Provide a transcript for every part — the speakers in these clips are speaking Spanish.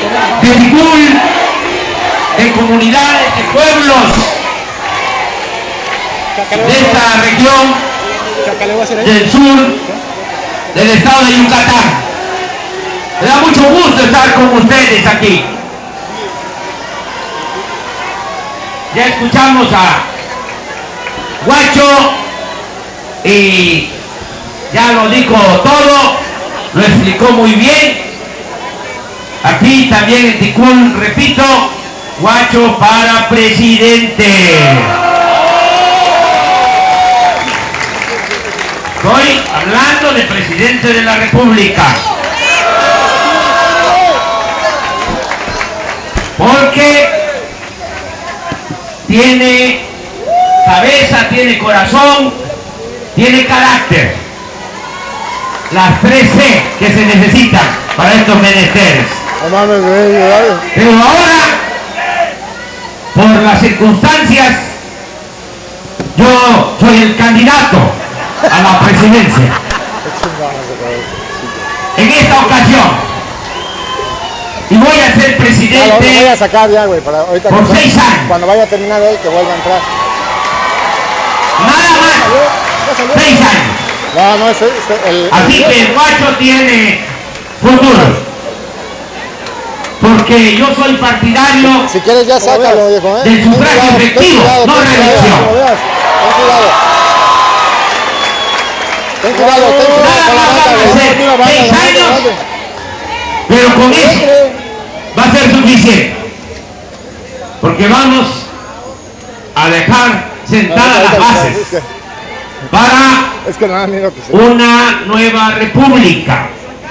de Ticul, de comunidades, de pueblos de esta región del sur del estado de Yucatán. Me da mucho gusto estar con ustedes aquí. Ya escuchamos a Guacho y ya lo dijo todo, lo explicó muy bien. Aquí también en Ticul, repito, Guacho para presidente. Estoy hablando de presidente de la República. Porque tiene cabeza, tiene corazón, tiene carácter. Las 3 C que se necesitan para estos menesteres. Pero ahora, por las circunstancias, yo soy el candidato a la presidencia. En esta ocasión. Y voy a ser presidente. Lo voy a sacar ya, güey, para ahorita por 6 años. Cuando vaya a terminar él, que vuelva a entrar. Nada más. 6 años. No, así que el Guacho tiene futuro. Porque yo soy partidario. Si quieres ya sácalo, viejo, del sufragio efectivo, no reelección. Ten cuidado, Nada más 6 años. Pero con eso va a ser suficiente, porque vamos a dejar sentadas las bases para una nueva república,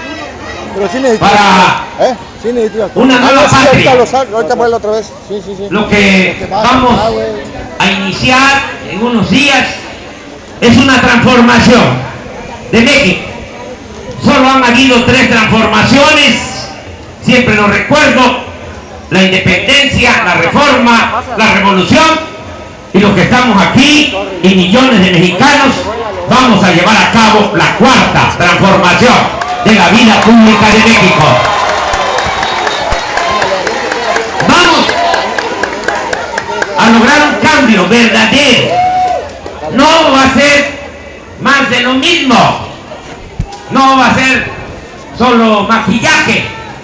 para una nueva patria. Lo que vamos a iniciar en unos días es una transformación de México. Solo han habido 3 transformaciones, siempre lo recuerdo: la independencia, la reforma, la revolución, y los que estamos aquí y millones de mexicanos vamos a llevar a cabo la 4ª transformación de la vida pública de México. Vamos a lograr un cambio verdadero. No va a ser más de lo mismo. No va a ser solo maquillaje.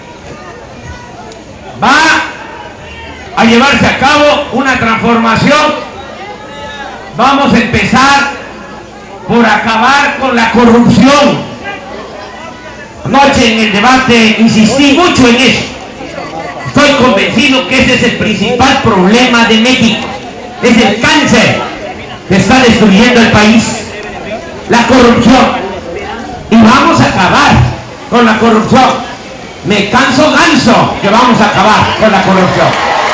Va a llevarse a cabo una transformación. Vamos a empezar por acabar con la corrupción. Anoche en el debate insistí mucho en eso. Estoy convencido que ese es el principal problema de México. Es el cáncer que está destruyendo el país. La corrupción. Y vamos a acabar con la corrupción. Me canso ganso que vamos a acabar con la corrupción.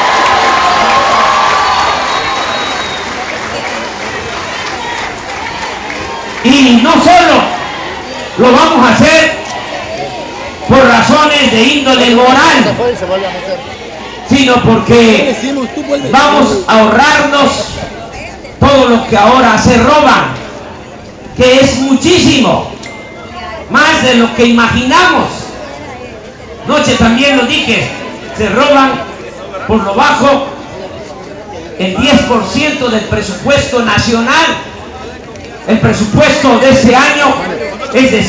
Y no solo lo vamos a hacer por razones de índole moral, sino porque vamos a ahorrarnos todo lo que ahora se roban, que es muchísimo. Más de lo que imaginamos. Anoche también lo dije, se roban por lo bajo el 10% del presupuesto nacional. El presupuesto de este año es de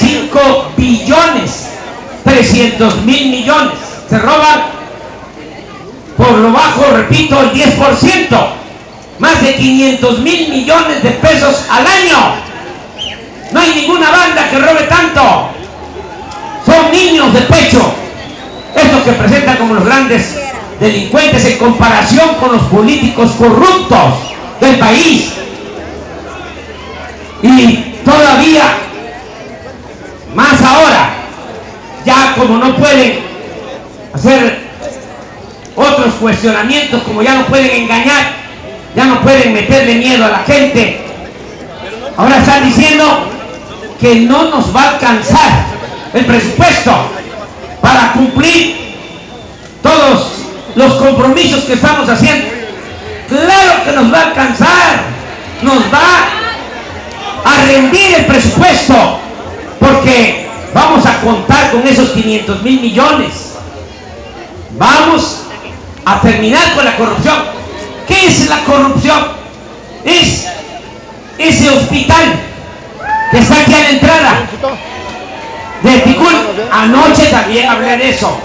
5.300.000.000.000. Se roban por lo bajo, repito, el 10%. Más de 500.000 millones de pesos al año. No hay ninguna banda que robe tanto. Son niños de pecho. Estos que presentan como los grandes delincuentes en comparación con los políticos corruptos del país. Y todavía más ahora, ya como no pueden hacer otros cuestionamientos, como ya no pueden engañar, ya no pueden meterle miedo a la gente, ahora están diciendo que no nos va a alcanzar el presupuesto para cumplir todos los compromisos que estamos haciendo. Claro que nos va a alcanzar, nos va a rendir el presupuesto, porque vamos a contar con esos 500.000 millones. Vamos a terminar con la corrupción. ¿Qué es la corrupción? Es ese hospital que está aquí a la entrada de Ticul. Anoche también hablé de eso.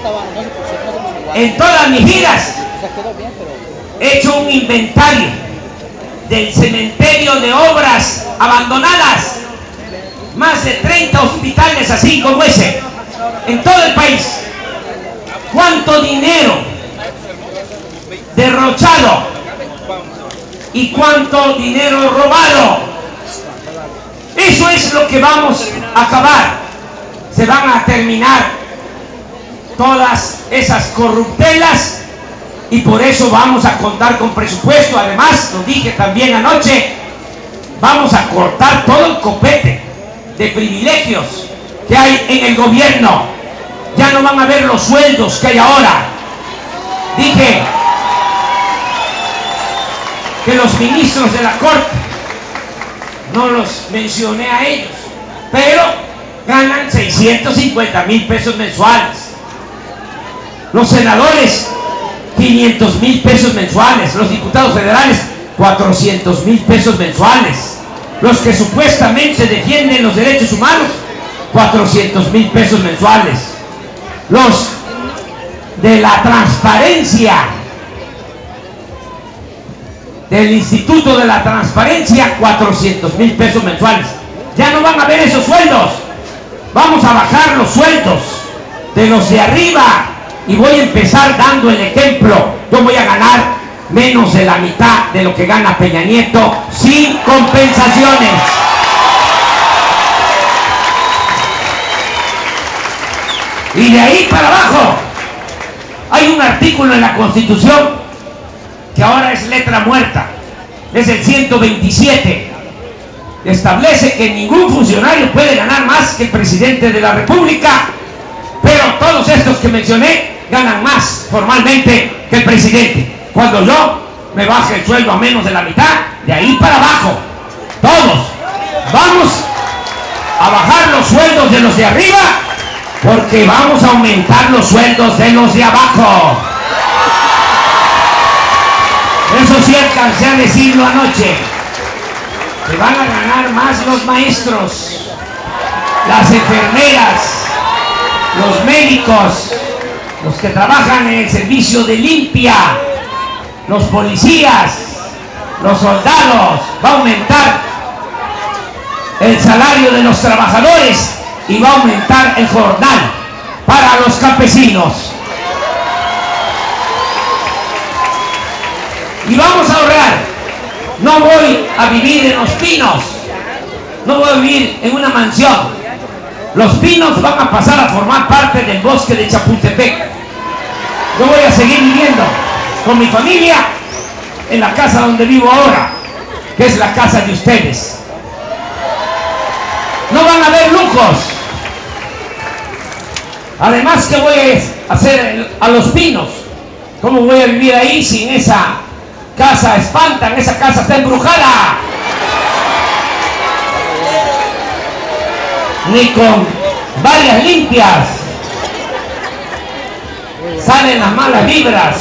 En todas mis giras he hecho un inventario del cementerio de obras abandonadas. Más de 30 hospitales así como ese en todo el país. ¿Cuánto dinero derrochado y cuánto dinero robado? Eso es lo que vamos a acabar. Se van a terminar todas esas corruptelas y por eso vamos a contar con presupuesto. Además, lo dije también anoche, vamos a cortar todo el copete de privilegios que hay en el gobierno. Ya no van a ver los sueldos que hay ahora. Dije que los ministros de la Corte, no los mencioné a ellos, pero ganan 650,000 pesos mensuales. Los senadores, 500,000 pesos mensuales. Los diputados federales, 400,000 pesos mensuales. Los que supuestamente defienden los derechos humanos, 400,000 pesos mensuales. Los de la transparencia, del Instituto de la Transparencia, 400,000 pesos mensuales. Ya no van a ver esos sueldos. Vamos a bajar los sueldos de los de arriba y voy a empezar dando el ejemplo. Yo voy a ganar menos de la mitad de lo que gana Peña Nieto, sin compensaciones. Y de ahí para abajo hay un artículo en la Constitución que ahora es letra muerta, es el 127. Establece que ningún funcionario puede ganar más que el presidente de la República, pero todos estos que mencioné ganan más formalmente que el presidente. Cuando yo me baje el sueldo a menos de la mitad, de ahí para abajo, todos vamos a bajar los sueldos de los de arriba, porque vamos a aumentar los sueldos de los de abajo. Eso sí alcancé a decirlo anoche. Que van a ganar más los maestros, las enfermeras, los médicos, los que trabajan en el servicio de limpia, los policías, los soldados. Va a aumentar el salario de los trabajadores y va a aumentar el jornal para los campesinos. Y vamos a ahorrar. No voy a vivir en Los Pinos, no voy a vivir en una mansión. Los Pinos van a pasar a formar parte del bosque de Chapultepec. Yo voy a seguir viviendo con mi familia en la casa donde vivo ahora, que es la casa de ustedes. No van a haber lujos. Además, ¿qué voy a hacer a Los Pinos? ¿Cómo voy a vivir ahí sin esa casa? Espantan, esa casa está embrujada. Ni con varias limpias salen las malas vibras.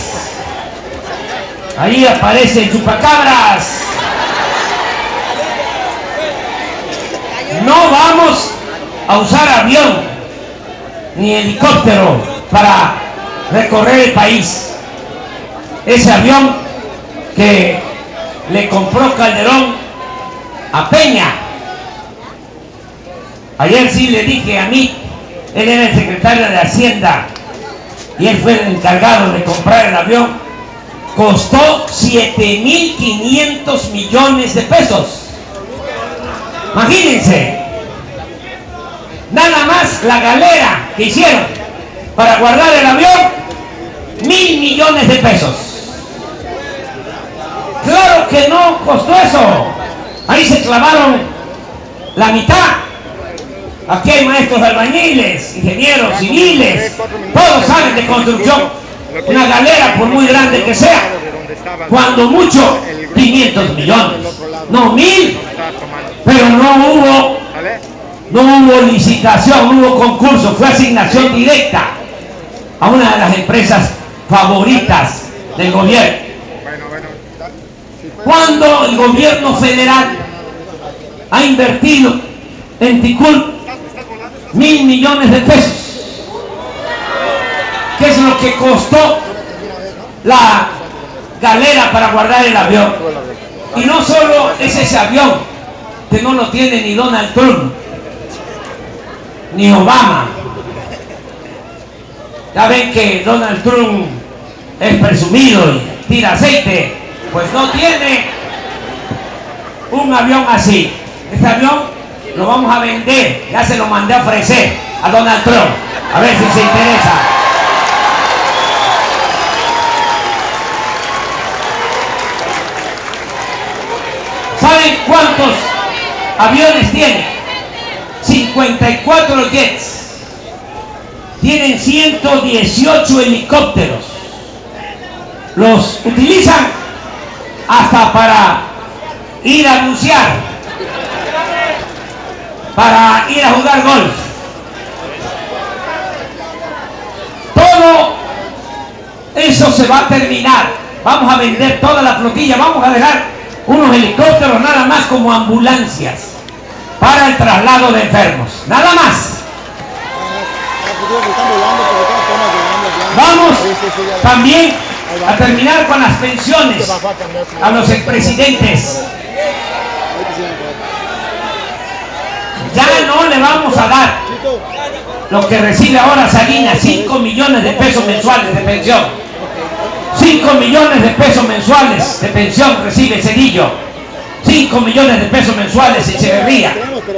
Ahí aparecen chupacabras. No vamos a usar avión ni helicóptero para recorrer el país. Ese avión que le compró Calderón a Peña, ayer sí le dije a mí, él era el secretario de Hacienda y él fue el encargado de comprar el avión, costó 7,500 millones de pesos. Imagínense, nada más la galera que hicieron para guardar el avión, 1,000 millones de pesos. Claro que no costó eso. Ahí se clavaron la mitad. Aquí hay maestros albañiles, ingenieros civiles, todos saben de construcción. Una galera, por muy grande que sea, cuando mucho 500 millones, no 1,000, pero no hubo licitación, no hubo concurso, fue asignación directa. a una de las empresas favoritas del gobierno. Cuando el gobierno federal ha invertido en Ticul 1.000 millones de pesos, que es lo que costó la galera para guardar el avión. Y no solo es ese avión, que no lo tiene ni Donald Trump, ni Obama. Ya ven que Donald Trump es presumido y tira aceite, pues no tiene un avión así. Este avión lo vamos a vender, ya se lo mandé a ofrecer a Donald Trump, a ver si se interesa. ¿Saben cuántos aviones tiene? 54 jets. Tienen 118 helicópteros. Los utilizan hasta para ir a bucear, para ir a jugar golf. Todo eso se va a terminar. Vamos a vender toda la flotilla, vamos a dejar unos helicópteros nada más como ambulancias para el traslado de enfermos, nada más. Vamos también a terminar con las pensiones a los expresidentes. Ya no le vamos a dar lo que recibe ahora Salinas, 5 millones de pesos mensuales de pensión. 5 millones de pesos mensuales de pensión recibe Cedillo. 5 millones de pesos mensuales Echeverría.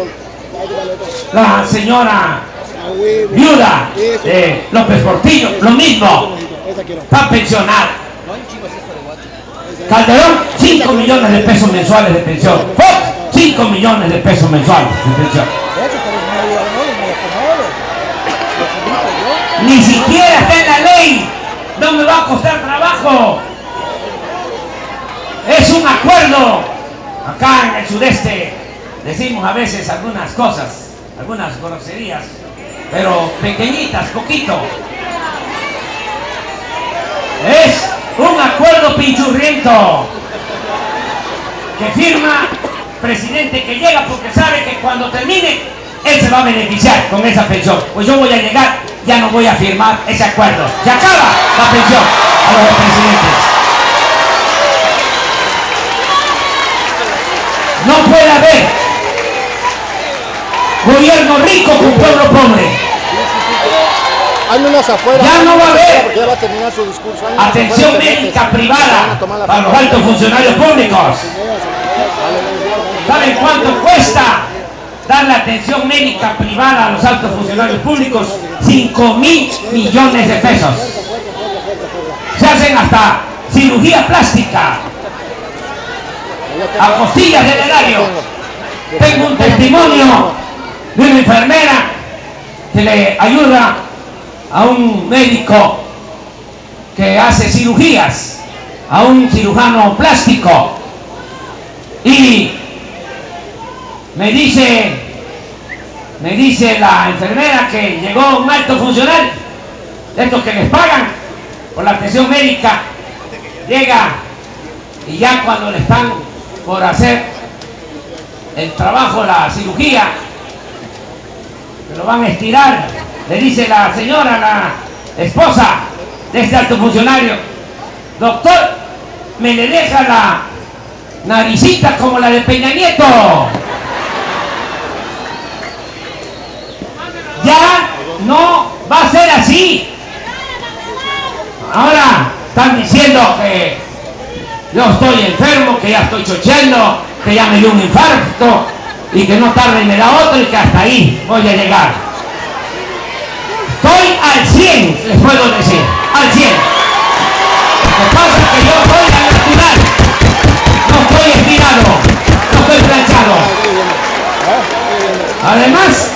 La señora viuda de López Portillo, lo mismo, está pensionada. Calderón, 5 millones de pesos mensuales de pensión. Fox, 5 millones de pesos mensuales de pensión. Ni siquiera está en la ley, no me va a costar trabajo. Es un acuerdo. Acá en el sureste decimos a veces algunas cosas, algunas groserías, pero pequeñitas, poquito. Es un acuerdo pinchurriento que firma presidente que llega porque sabe que cuando termine él se va a beneficiar con esa pensión. Pues yo voy a llegar, ya no voy a firmar ese acuerdo. Se acaba la pensión a los expresidentes. No puede haber gobierno rico con pueblo pobre. Ya no va a haber atención médica privada para los altos funcionarios públicos. ¿Saben cuánto cuesta dar la atención médica privada a los altos funcionarios públicos? 5.000 millones de pesos. Se hacen hasta cirugía plástica a costillas del erario. Tengo un testimonio de una enfermera que le ayuda a un médico que hace cirugías, a un cirujano plástico, y me dice la enfermera que llegó un alto funcionario, de estos que les pagan por la atención médica, llega y ya cuando le están por hacer el trabajo, la cirugía, que lo van a estirar, le dice la señora, la esposa de este alto funcionario: doctor, me le deja la naricita como la de Peña Nieto. Ya no va a ser así. Ahora están diciendo que yo estoy enfermo, que ya estoy chocheando, que ya me dio un infarto y que no tarde y me da otro y que hasta ahí voy a llegar. Estoy al 100, les puedo decir, al 100. Lo que pasa es que yo soy al natural, no estoy estirado, no estoy planchado. Además,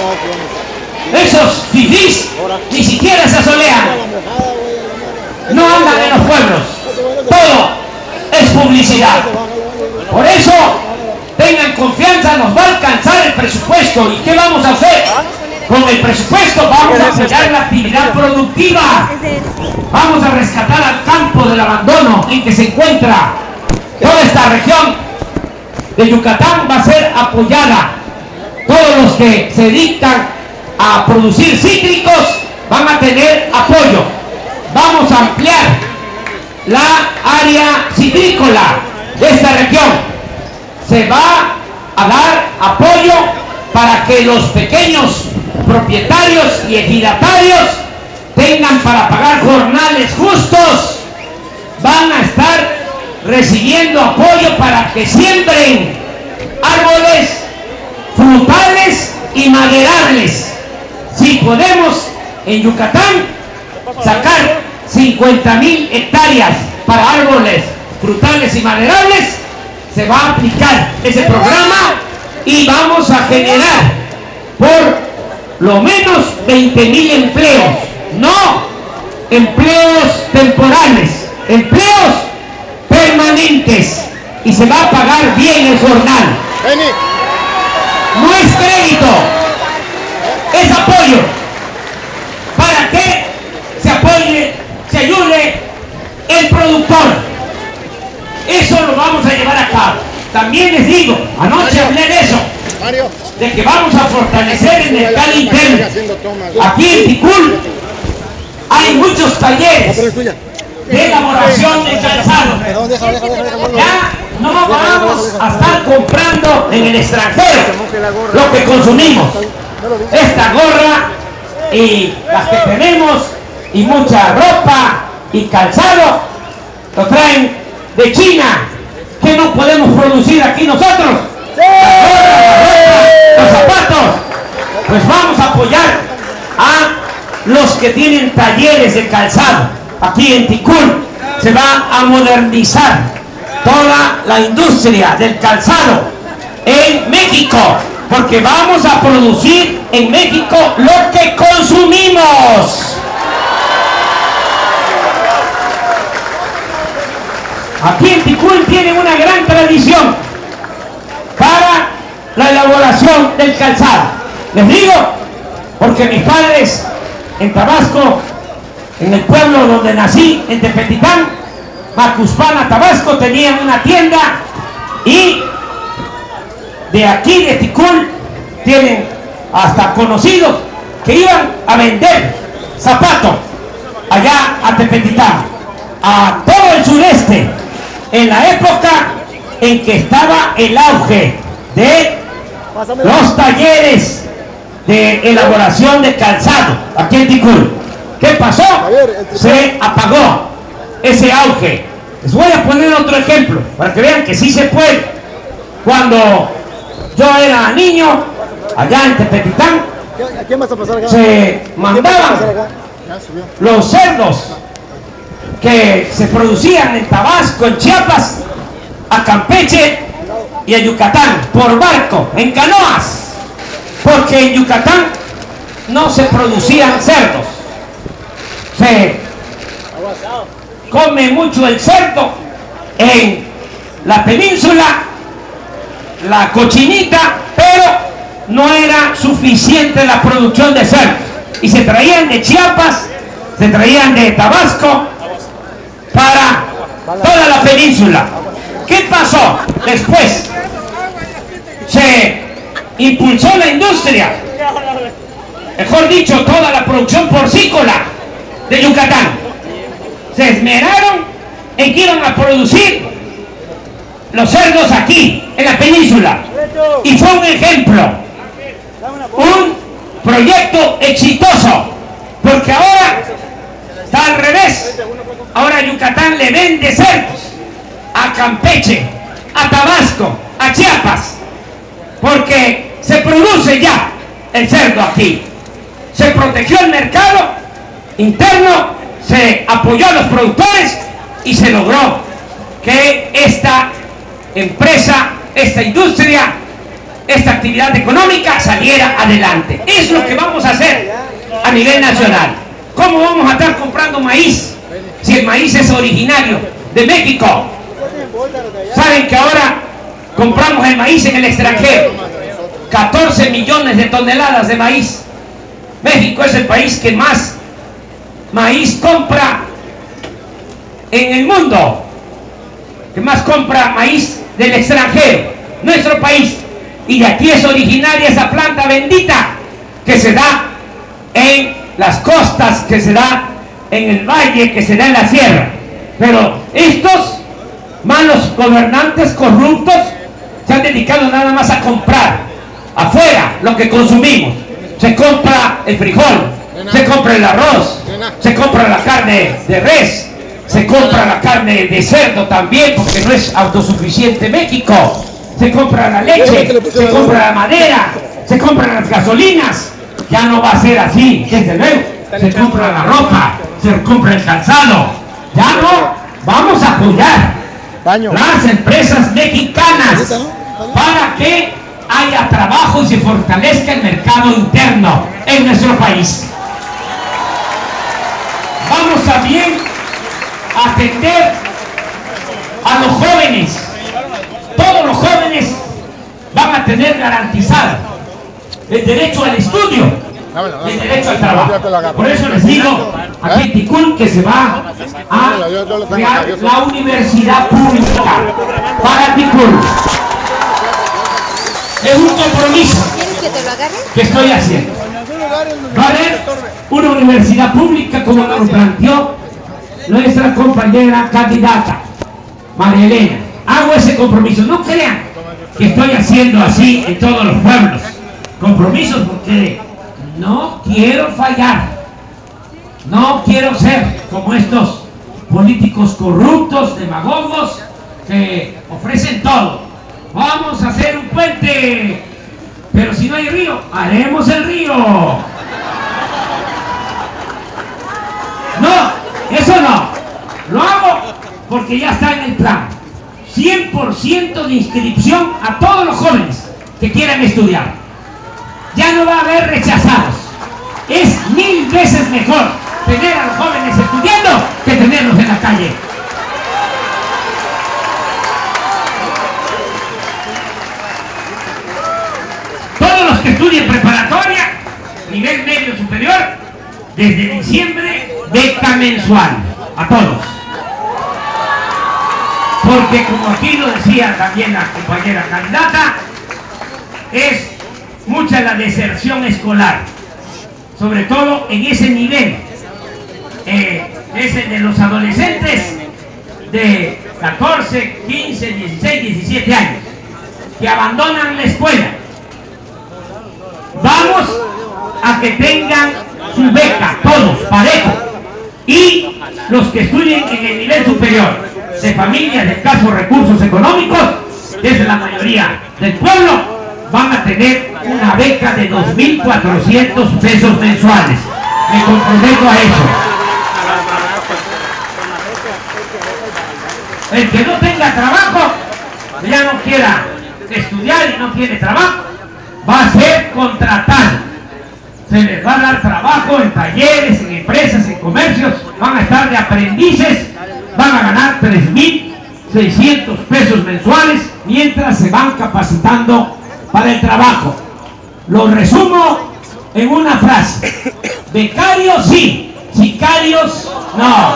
esos fifís ni siquiera se asolean, no andan en los pueblos, todo es publicidad. Por eso tengan confianza, nos va a alcanzar el presupuesto. ¿Y qué vamos a hacer? Con el presupuesto vamos a apoyar la actividad productiva. Vamos a rescatar al campo del abandono en que se encuentra toda esta región de Yucatán. Va a ser apoyada. Todos los que se dedican a producir cítricos van a tener apoyo. Vamos a ampliar la área citrícola de esta región. Se va a dar apoyo para que los pequeños propietarios y ejidatarios tengan para pagar jornales justos. Van a estar recibiendo apoyo para que siembren árboles frutales y maderables. Si podemos en Yucatán sacar 50,000 hectáreas para árboles frutales y maderables, se va a aplicar ese programa y vamos a generar por lo menos 20,000 empleos, no empleos temporales, empleos permanentes, y se va a pagar bien el jornal. No es crédito, es apoyo, para que se apoye, se ayude el productor. Eso lo vamos a llevar a cabo. También les digo, anoche hablé de eso, de que vamos a fortalecer el mercado interno. Aquí en Ticul hay muchos talleres de elaboración de calzado. Ya no vamos a estar comprando en el extranjero lo que consumimos. Esta gorra y las que tenemos y mucha ropa y calzado lo traen de China, que no podemos producir aquí nosotros. La gorra, la ropa, los zapatos. Pues vamos a apoyar a los que tienen talleres de calzado. Aquí en Ticul se va a modernizar toda la industria del calzado en México, porque vamos a producir en México lo que consumimos. Aquí en Ticul tienen una gran tradición para la elaboración del calzado. Les digo, porque mis padres en Tabasco, en el pueblo donde nací, en Tepetitán, Macuspana, Tabasco, tenían una tienda, y de aquí de Ticul tienen hasta conocidos que iban a vender zapatos allá a Tepetitán, a todo el sureste, en la época en que estaba el auge de los talleres de elaboración de calzado aquí en Ticul. ¿Qué pasó? Se apagó ese auge. Les voy a poner otro ejemplo para que vean que sí se puede. Cuando yo era niño, allá en Tepetitán, se mandaban los cerdos que se producían en Tabasco, en Chiapas, a Campeche y a Yucatán por barco, en canoas, porque en Yucatán no se producían cerdos. Se come mucho el cerdo en la península, la cochinita, pero no era suficiente la producción de cerdos, y se traían de Chiapas, se traían de Tabasco para toda la península. ¿Qué pasó después? Se impulsó la industria, mejor dicho, toda la producción porcícola de Yucatán. Se esmeraron en que iban a producir los cerdos aquí, en la península, y fue un ejemplo, un proyecto exitoso, porque ahora está al revés. Ahora Yucatán le vende cerdos a Campeche, a Tabasco, a Chiapas, porque se produce ya el cerdo aquí. Se protegió el mercado interno, se apoyó a los productores y se logró que esta empresa, esta industria, esta actividad económica saliera adelante. Es lo que vamos a hacer a nivel nacional. ¿Cómo vamos a estar comprando maíz si el maíz es originario de México? Saben que ahora compramos el maíz en el extranjero, 14 millones de toneladas de maíz México es el país que más maíz compra en el mundo, que más compra maíz del extranjero, nuestro país. Y de aquí es originaria esa planta bendita que se da en las costas, que se da en el valle, que se da en la sierra. Pero estos malos gobernantes corruptos se han dedicado nada más a comprar afuera lo que consumimos. Se compra el frijol, se compra el arroz, se compra la carne de res, se compra la carne de cerdo también, porque no es autosuficiente México. Se compra la leche, se compra la madera, se compran las gasolinas. Ya no va a ser así, desde luego. Se compra la ropa, se compra el calzado. Ya no, vamos a apoyar las empresas mexicanas para que haya trabajo y se fortalezca el mercado interno en nuestro país. Vamos también a atender a los jóvenes. Todos los jóvenes van a tener garantizado el derecho al estudio, el derecho al trabajo. Por eso les digo aquí en Ticul que se va a crear la universidad pública para Ticul. Es un compromiso que estoy haciendo. Va a haber una universidad pública como lo planteó nuestra compañera candidata María Elena. Hago ese compromiso. No crean que estoy haciendo así en todos los pueblos. Compromisos porque no quiero fallar. No quiero ser como estos políticos corruptos, demagogos, que ofrecen todo. Vamos a hacer un puente, pero si no hay río, haremos el río. No, eso no. Lo hago porque ya está en el plan. 100% de inscripción a todos los jóvenes que quieran estudiar. Ya no va a haber rechazados. Es 1000 veces mejor tener a los jóvenes estudiando que tenerlos en la calle. Todos los que estudien preparatoria, nivel medio superior, desde diciembre, beca mensual. A todos. Porque como aquí lo decía también la compañera candidata, es mucha la deserción escolar, sobre todo en ese nivel, es el de los adolescentes de 14, 15, 16, 17 años, que abandonan la escuela. Vamos a que tengan su beca, todos, parejo, y los que estudien en el nivel superior, de familias de escasos recursos económicos, que es la mayoría del pueblo, van a tener una beca de 2.400 pesos mensuales. Me comprometo a eso. El que no tenga trabajo, ya no quiera estudiar y no tiene trabajo, va a ser contratado. Se les va a dar trabajo en talleres, en empresas, en comercios, van a estar de aprendices, van a ganar 3.600 pesos mensuales mientras se van capacitando para el trabajo. Lo resumo en una frase: becarios sí, sicarios no.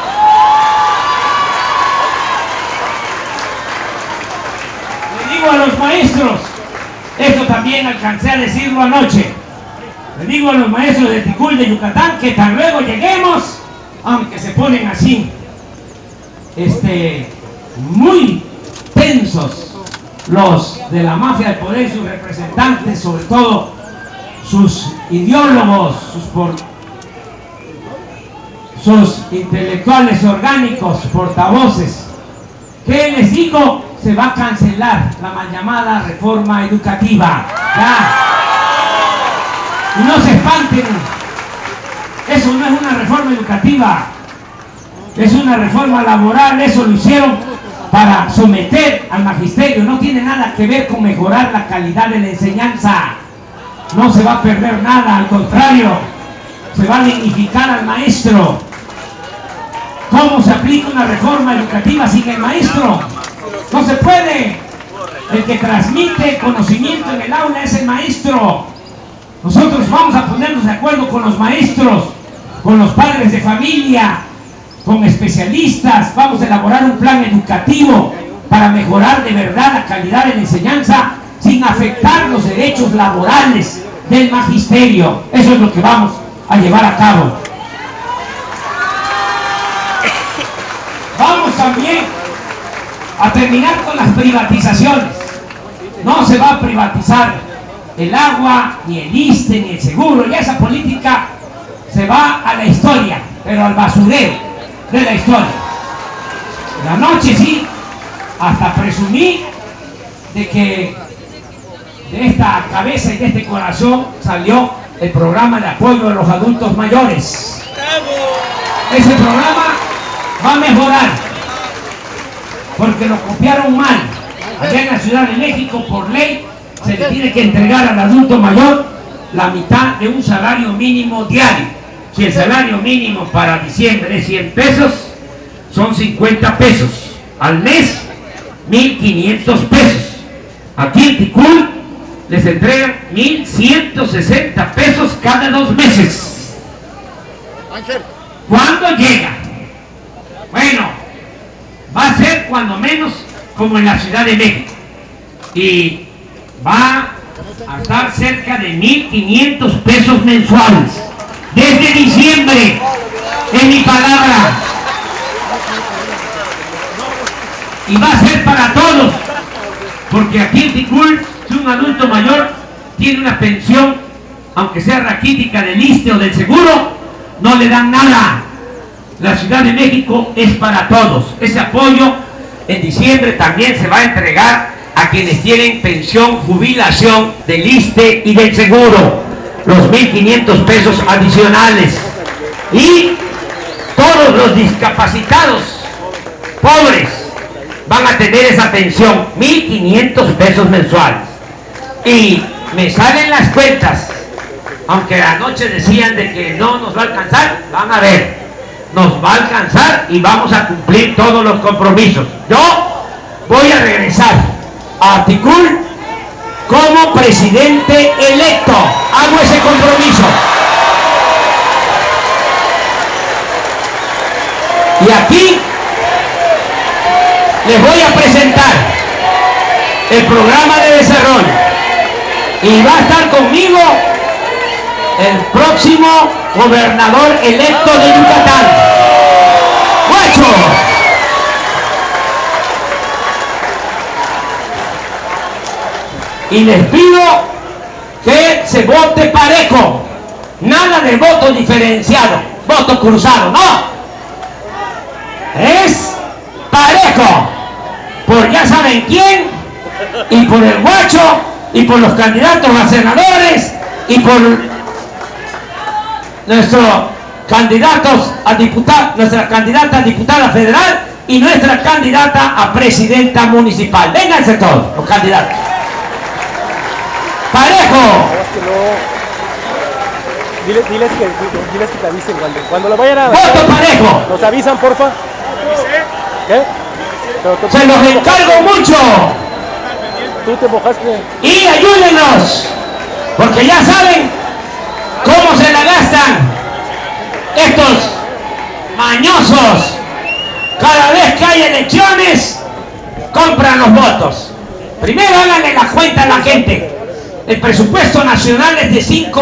Le digo a los maestros, esto también alcancé a decirlo anoche, le digo a los maestros de Ticul de Yucatán que tan luego lleguemos, aunque se ponen así muy tensos los de la mafia del poder y sus representantes, sobre todo sus ideólogos, sus intelectuales orgánicos, portavoces. ¿Qué les digo? Se va a cancelar la mal llamada reforma educativa. Ya. Y no se espanten, eso no es una reforma educativa, es una reforma laboral. Eso lo hicieron para someter al magisterio, no tiene nada que ver con mejorar la calidad de la enseñanza. No se va a perder nada, al contrario, se va a dignificar al maestro. ¿Cómo se aplica una reforma educativa sin el maestro? No se puede. El que transmite conocimiento en el aula es el maestro. Nosotros vamos a ponernos de acuerdo con los maestros, con los padres de familia, con especialistas. Vamos a elaborar un plan educativo para mejorar de verdad la calidad de la enseñanza sin afectar los derechos laborales del magisterio. Eso es lo que vamos a llevar a cabo. Vamos también a terminar con las privatizaciones. No se va a privatizar el agua, ni el ISSSTE, ni el seguro. Ya esa política se va a la historia, pero al basurero de la historia. En la noche sí, hasta presumí de que de esta cabeza y de este corazón salió el programa de apoyo a los adultos mayores. Ese programa va a mejorar, porque lo copiaron mal. Allá en la Ciudad de México, por ley, se le tiene que entregar al adulto mayor la mitad de un salario mínimo diario. Si el salario mínimo para diciembre es 100 pesos, son 50 pesos. Al mes, 1.500 pesos. Aquí en Ticul les entregan 1.160 pesos cada 2 meses. ¿Cuándo llega? Bueno, va a ser cuando menos como en la Ciudad de México. Y va a estar cerca de 1.500 pesos mensuales. Desde diciembre, en mi palabra. Y va a ser para todos. Porque aquí en Ticul, si un adulto mayor tiene una pensión, aunque sea raquítica del ISSSTE o del seguro, no le dan nada. La Ciudad de México es para todos. Ese apoyo en diciembre también se va a entregar a quienes tienen pensión, jubilación del ISSSTE y del seguro, los 1.500 pesos adicionales. Y todos los discapacitados pobres van a tener esa pensión, 1.500 pesos mensuales. Y me salen las cuentas, aunque anoche decían de que no nos va a alcanzar, van a ver, nos va a alcanzar y vamos a cumplir todos los compromisos. Yo voy a regresar a Ticul como presidente electo. Hago ese compromiso. Y aquí les voy a presentar el programa de desarrollo. Y va a estar conmigo el próximo gobernador electo de Yucatán, Huacho. Y les pido que se vote parejo, nada de voto diferenciado, voto cruzado, no, es parejo, por ya saben quién, y por el Huacho, y por los candidatos a senadores, y por nuestros candidatos a diputada, nuestra candidata a diputada federal y nuestra candidata a presidenta municipal. Vénganse todos los candidatos. Parejo. Diles que te avisen cuando lo vayan a... Voto parejo. ¿Nos avisan, porfa? ¿Qué? Se los encargo mucho. Tú te mojaste. Y ayúdenos, porque ya saben cómo se la gastan estos mañosos. Cada vez que hay elecciones, compran los votos. Primero háganle la cuenta a la gente. El presupuesto nacional es de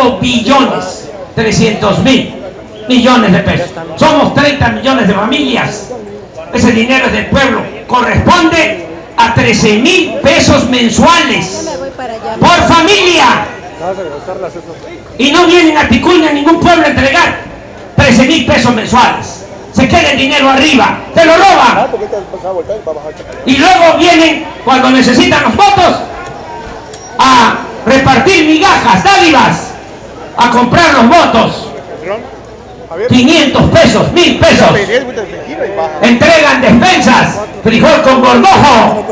5.300.000.000.000 de pesos. Somos 30 millones de familias. Ese dinero es del pueblo. Corresponde a 13.000 pesos mensuales por familia. Y no vienen a Ticul ni a ningún pueblo a entregar 13.000 pesos mensuales. Se queda el dinero arriba, te lo roban. Y luego vienen, cuando necesitan los votos, a repartir migajas, dádivas, a comprar los votos. 500 pesos, 1.000 pesos. Entregan despensas, frijol con gorgojo,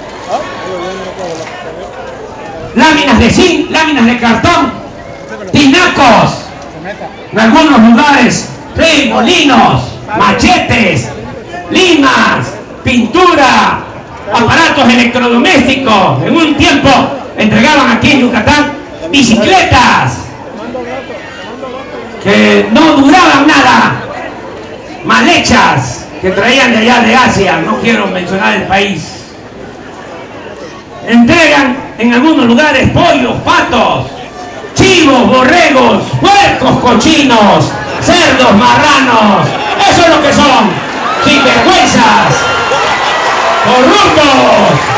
láminas de zinc, láminas de cartón, tinacos, en algunos lugares, sí, molinos, machetes, limas, pintura, aparatos electrodomésticos. En un tiempo entregaban aquí en Yucatán bicicletas, que no duraban nada, mal hechas, que traían de allá de Asia, no quiero mencionar el país. Entregan en algunos lugares pollos, patos, chivos, borregos, puercos, cochinos, cerdos, marranos. Eso es lo que son, sinvergüenzas, corruptos.